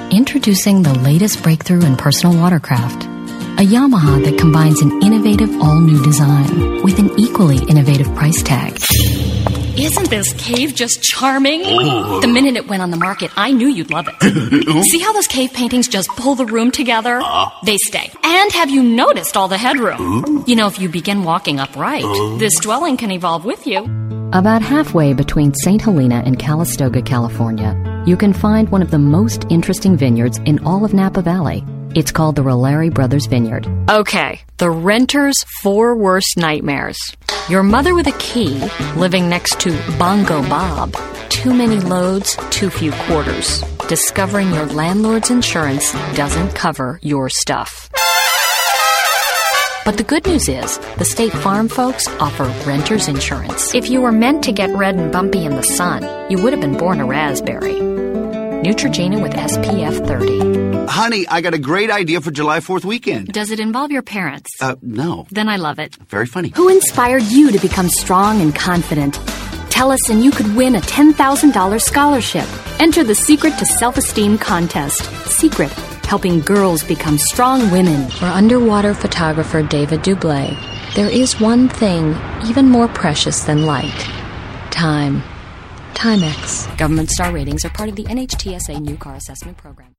Introducing the latest breakthrough in personal watercraft. A Yamaha that combines an innovative all-new design with an equally innovative price tag. Isn't this cave just charming? The minute it went on the market, I knew you'd love it. See how those cave paintings just pull the room together? They stay. And have you noticed all the headroom? You know, if you begin walking upright, this dwelling can evolve with you. About halfway between St. Helena and Calistoga, California, you can find one of the most interesting vineyards in all of Napa Valley. It's called the Rolari Brothers Vineyard. Okay, the renter's 4 worst nightmares. Your mother with a key, living next to Bongo Bob. Too many loads, too few quarters. Discovering your landlord's insurance doesn't cover your stuff. But the good news is, the State Farm folks offer renter's insurance. If you were meant to get red and bumpy in the sun, you would have been born a raspberry. Neutrogena with SPF 30. Honey, I got a great idea for July 4th weekend. Does it involve your parents? No. Then I love it. Very funny. Who inspired you to become strong and confident? Tell us and you could win a $10,000 scholarship. Enter the Secret to Self-Esteem contest. Secret, helping girls become strong women. For underwater photographer David Dublé, there is one thing even more precious than light. Time. Timex. Government star ratings are part of the NHTSA New Car Assessment Program.